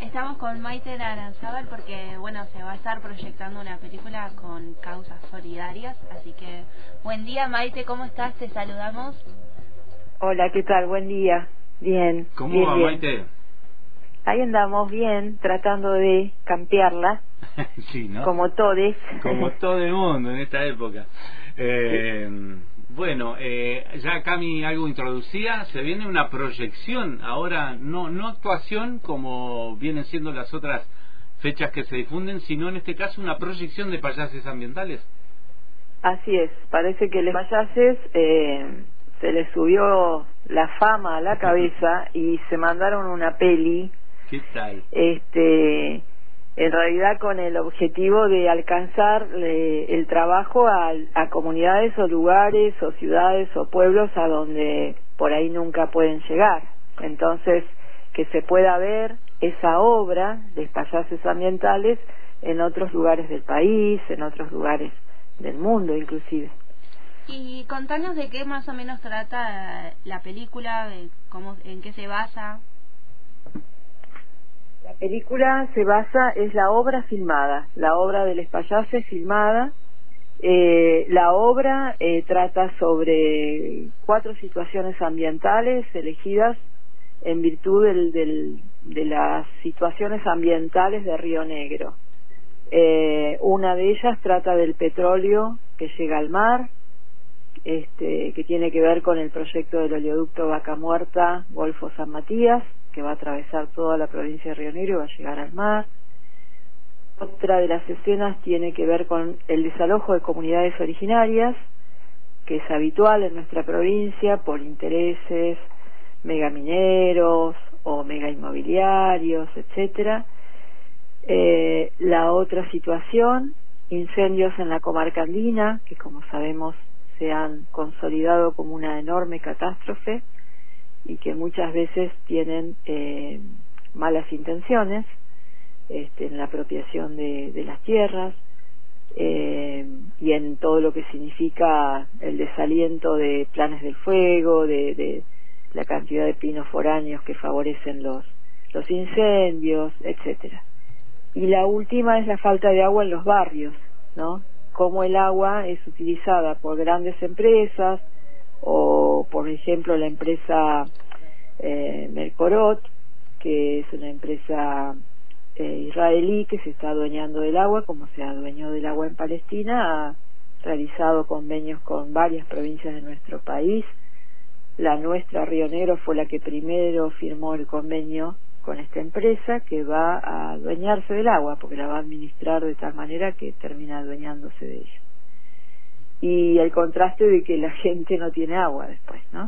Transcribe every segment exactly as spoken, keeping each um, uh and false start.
Estamos con Maite Aranzábal porque, bueno, se va a estar proyectando una película con causas solidarias, así que buen día, Maite, ¿cómo estás? Te saludamos. Hola, ¿qué tal? Buen día. Bien. ¿Cómo bien, va, bien. Maite? Ahí andamos bien, tratando de campearla, Sí, ¿no? como todes. Como todo el mundo en esta época. Eh, Sí. Bueno, eh, ya Cami algo introducía, se viene una proyección, ahora no no actuación como vienen siendo las otras fechas que se difunden, sino en este caso una proyección de payases ambientales. Así es, parece que los payases eh, se les subió la fama a la cabeza y se mandaron una peli, ¿Qué tal? este, en realidad con el objetivo de alcanzar eh, el trabajo a, a comunidades o lugares o ciudades o pueblos a donde por ahí nunca pueden llegar. Entonces, que se pueda ver esa obra de payases ambientales en otros lugares del país, en otros lugares del mundo inclusive. Y contanos de qué más o menos trata la película, de cómo, en qué se basa. La película se basa, es la obra filmada, la obra de Les Payases filmada. Eh, la obra eh, trata sobre cuatro situaciones ambientales elegidas en virtud del, del, de las situaciones ambientales de Río Negro. Eh, una de ellas trata del petróleo que llega al mar, este, que tiene que ver con el proyecto del oleoducto Vaca Muerta, Golfo San Matías, que va a atravesar toda la provincia de Río Negro y va a llegar al mar. Otra de las escenas tiene que ver con el desalojo de comunidades originarias, que es habitual en nuestra provincia por intereses megamineros o megainmobiliarios, etcétera. Eh, la otra situación, incendios en la comarca andina, que como sabemos se han consolidado como una enorme catástrofe y que muchas veces tienen eh, malas intenciones este, en la apropiación de, de las tierras eh, y en todo lo que significa el desaliento de planes del fuego, de, de la cantidad de pinos foráneos que favorecen los, los incendios, etcétera. Y la última es la falta de agua en los barrios, ¿no? Cómo el agua es utilizada por grandes empresas o, por ejemplo, la empresa eh, Mercorot, que es una empresa eh, israelí que se está adueñando del agua, como se adueñó del agua en Palestina, ha realizado convenios con varias provincias de nuestro país. La nuestra, Río Negro, fue la que primero firmó el convenio con esta empresa que va a adueñarse del agua, porque la va a administrar de tal manera que termina adueñándose de ella. Y el contraste de que la gente no tiene agua después, ¿no?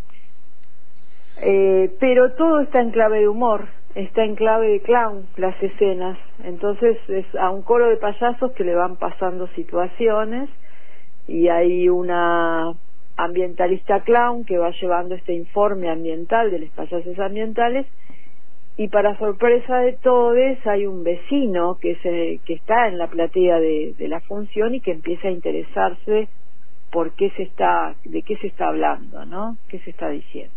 Eh, pero todo está en clave de humor, está en clave de clown, las escenas. Entonces es a un coro de payasos que le van pasando situaciones y hay una ambientalista clown que va llevando este informe ambiental de los payasos ambientales. Y para sorpresa de todos hay un vecino que se, que está en la platea de, de la función y que empieza a interesarse por qué se está, de qué se está hablando, ¿no? ¿Qué se está diciendo?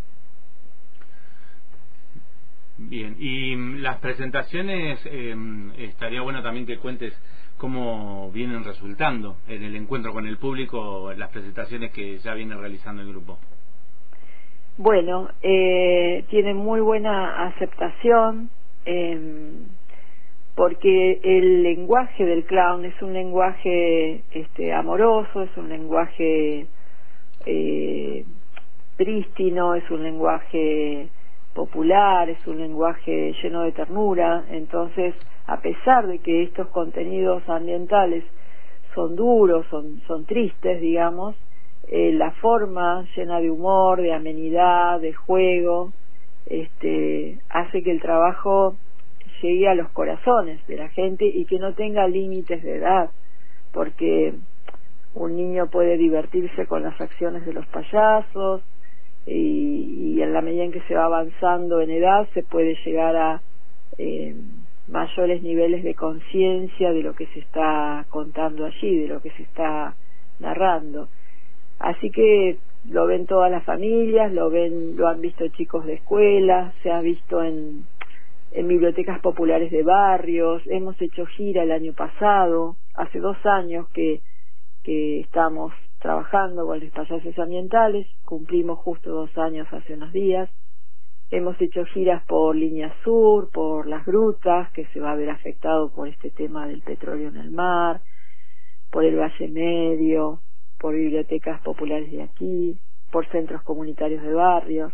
Bien, y las presentaciones, eh, estaría bueno también que cuentes cómo vienen resultando en el encuentro con el público, las presentaciones que ya viene realizando el grupo. Bueno, eh, tiene muy buena aceptación eh, porque el lenguaje del clown es un lenguaje este, amoroso, es un lenguaje eh, prístino, es un lenguaje popular, es un lenguaje lleno de ternura. Entonces, a pesar de que estos contenidos ambientales son duros, son, son tristes, digamos, Eh, la forma llena de humor, de amenidad, de juego, este, hace que el trabajo llegue a los corazones de la gente y que no tenga límites de edad, porque un niño puede divertirse con las acciones de los payasos y, y en la medida en que se va avanzando en edad se puede llegar a eh, mayores niveles de conciencia de lo que se está contando allí, de lo que se está narrando. Así que lo ven todas las familias, lo ven, lo han visto chicos de escuela, se ha visto en en bibliotecas populares de barrios. Hemos hecho gira el año pasado, hace dos años que, que estamos trabajando con los payases ambientales, cumplimos justo dos años hace unos días. Hemos hecho giras por Línea Sur, por Las Grutas, que se va a ver afectado por este tema del petróleo en el mar, por el Valle Medio, por bibliotecas populares de aquí, por centros comunitarios de barrios.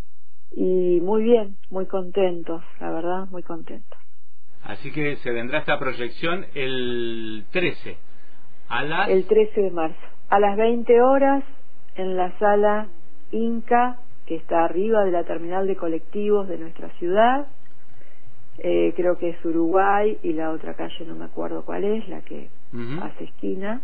Y muy bien, muy contentos, la verdad, muy contentos. Así que se vendrá esta proyección el trece, a las... El trece de marzo, a las veinte horas, en la sala Inca, que está arriba de la terminal de colectivos de nuestra ciudad. Eh, creo que es Uruguay y la otra calle no me acuerdo cuál es, la que uh-huh. hace esquina.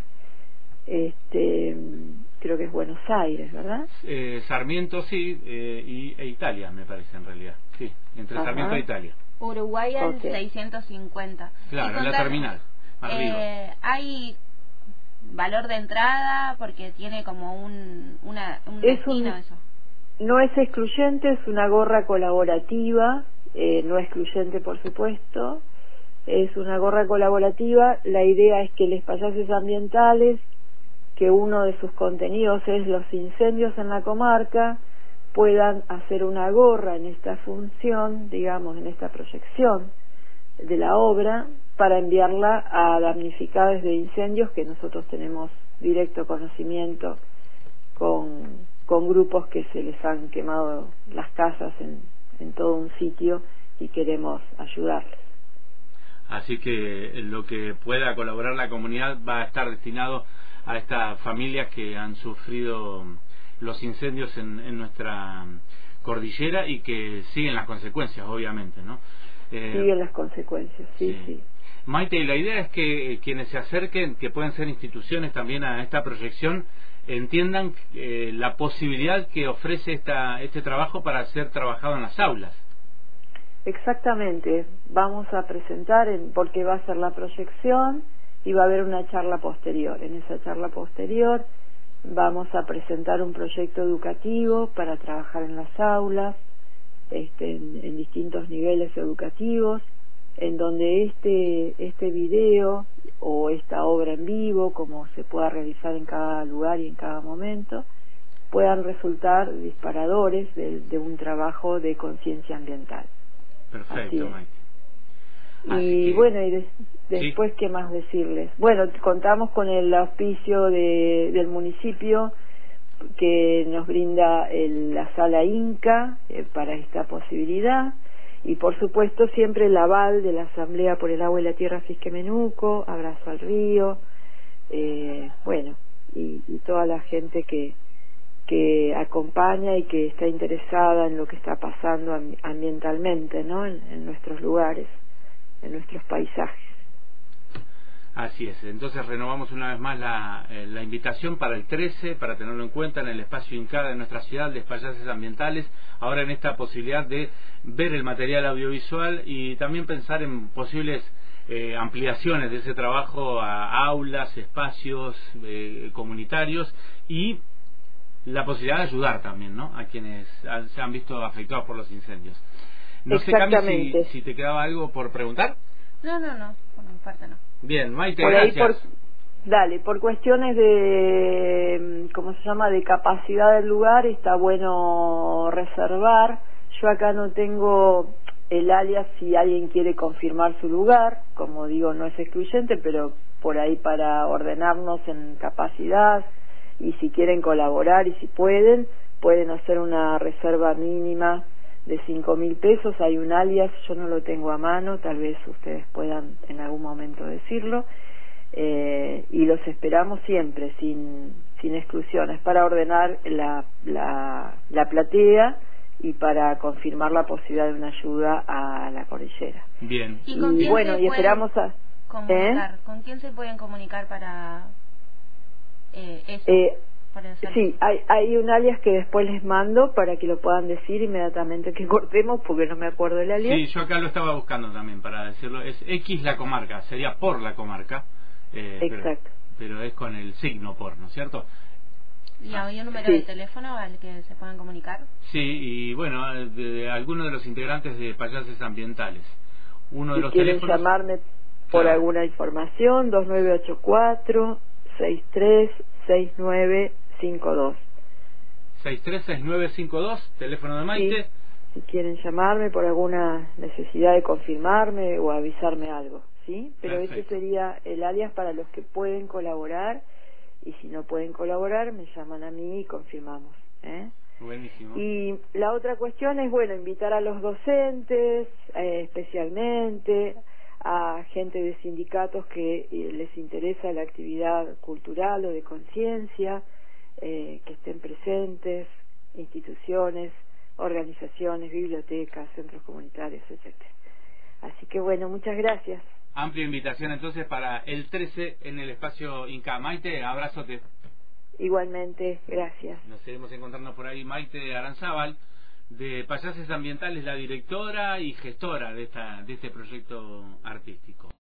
Este, creo que es Buenos Aires, ¿verdad? Eh, Sarmiento, sí, eh, y e Italia, me parece en realidad. Sí, entre Ajá. Sarmiento e Italia. Uruguay al okay. seiscientos cincuenta. Claro, en la terminal, arriba. Eh, hay valor de entrada porque tiene como un, una, un es destino un, eso. No es excluyente, es una gorra colaborativa, eh, no excluyente por supuesto, es una gorra colaborativa. La idea es que los payases ambientales, que uno de sus contenidos es los incendios en la comarca, puedan hacer una gorra en esta función, digamos, en esta proyección de la obra, para enviarla a damnificados de incendios, que nosotros tenemos directo conocimiento con, con grupos que se les han quemado las casas en, en todo un sitio y queremos ayudarles. Así que lo que pueda colaborar la comunidad va a estar destinado a estas familias que han sufrido los incendios en, en nuestra cordillera y que siguen las consecuencias, obviamente, ¿no? Eh, siguen las consecuencias, sí, sí. sí. Maite, la idea es que quienes se acerquen, que pueden ser instituciones también a esta proyección, entiendan eh, la posibilidad que ofrece esta, este trabajo para ser trabajado en las aulas. Exactamente, vamos a presentar, en, porque va a ser la proyección y va a haber una charla posterior. En esa charla posterior vamos a presentar un proyecto educativo para trabajar en las aulas, este, en, en distintos niveles educativos, en donde este, este video o esta obra en vivo, como se pueda realizar en cada lugar y en cada momento, puedan resultar disparadores de, de un trabajo de conciencia ambiental. Perfecto, Maite. Y que... bueno, y de, después, ¿sí? ¿Qué más decirles? Bueno, contamos con el auspicio de, del municipio que nos brinda el, la sala Inca eh, para esta posibilidad, y por supuesto siempre el aval de la Asamblea por el Agua y la Tierra Fisquemenuco, Abrazo al Río, eh, bueno, y, y toda la gente que que acompaña y que está interesada en lo que está pasando ambientalmente, ¿no? En, en nuestros lugares, en nuestros paisajes. Así es, entonces renovamos una vez más la, eh, la invitación para el trece, para tenerlo en cuenta en el espacio Inca de nuestra ciudad, de payases ambientales, ahora en esta posibilidad de ver el material audiovisual y también pensar en posibles eh, ampliaciones de ese trabajo a aulas, espacios eh, comunitarios y la posibilidad de ayudar también, ¿no?, a quienes se han visto afectados por los incendios. No sé, Cami, si, si te quedaba algo por preguntar. No, no, no, por mi parte no. Bien, Maite, por gracias. Ahí por, dale, por cuestiones de, ¿cómo se llama?, de capacidad del lugar, está bueno reservar. Yo acá no tengo el alias si alguien quiere confirmar su lugar, como digo, no es excluyente, pero por ahí para ordenarnos en capacidad, y si quieren colaborar y si pueden, pueden hacer una reserva mínima de cinco mil pesos. Hay un alias, yo no lo tengo a mano, tal vez ustedes puedan en algún momento decirlo, eh, y los esperamos siempre, sin, sin exclusiones, para ordenar la, la, la platea y para confirmar la posibilidad de una ayuda a la cordillera. Bien. ¿Y, con y bueno, y esperamos a... comunicar? ¿Eh? ¿Con quién se pueden comunicar para...? Eh, eso, eh, sí, hay, hay un alias que después les mando para que lo puedan decir inmediatamente que cortemos, porque no me acuerdo el alias. Sí, yo acá lo estaba buscando también para decirlo. Es X la comarca, sería por la comarca. Eh, Exacto. Pero, pero es con el signo por, ¿no es cierto? ¿Y hay un número sí. de teléfono al que se puedan comunicar? Sí, y bueno, de, de algunos de los integrantes de Payases Ambientales. Uno de Si los quieren teléfonos... llamarme por Claro. alguna información, dos nueve ocho cuatro, seis tres seis nueve cinco dos. seis tres seis nueve cinco dos, teléfono de Maite. Sí, si quieren llamarme por alguna necesidad de confirmarme o avisarme algo, ¿sí? Pero Perfecto. ese sería el alias para los que pueden colaborar, y si no pueden colaborar me llaman a mí y confirmamos, ¿eh? Buenísimo. Y la otra cuestión es, bueno, invitar a los docentes, eh, especialmente a gente de sindicatos que eh, les interesa la actividad cultural o de conciencia, eh, que estén presentes, instituciones, organizaciones, bibliotecas, centros comunitarios, etcétera. Así que bueno, muchas gracias. Amplia invitación entonces para el trece en el espacio Inca. Maite, abrazote. Igualmente, gracias. Nos seguimos encontrando por ahí. Maite Aranzábal, de Payases Ambientales, la directora y gestora de esta de este proyecto artístico.